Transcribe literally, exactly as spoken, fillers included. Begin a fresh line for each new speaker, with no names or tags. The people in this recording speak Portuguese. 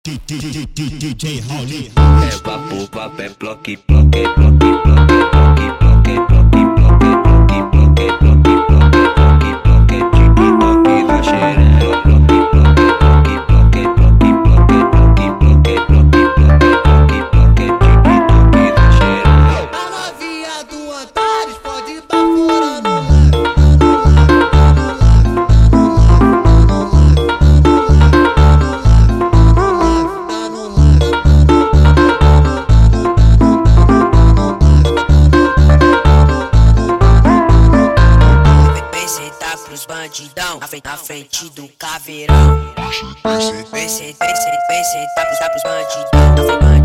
D J Rauli.
É papo, papo, é bloque, bloque, bloque, bloque, bloque, bloque, bloque, bloque, bloque, bloque, bloque, bloque, bloque, TikTok da xereca. Bloque, bloque, bloque, bloque, bloque, bloque, bloque, bloque, bloque, bloque, bloque, TikTok da xereca.
A novinha do Antares pode baforar no live, tá no live, tá no live, tá no live, tá no live, tá no live, tá no live, tá no live. Vem sentar pros bandidão na frente, na frente do caveirão. Vem sentar, vem sentar, vem sentar pros bandidão na frente.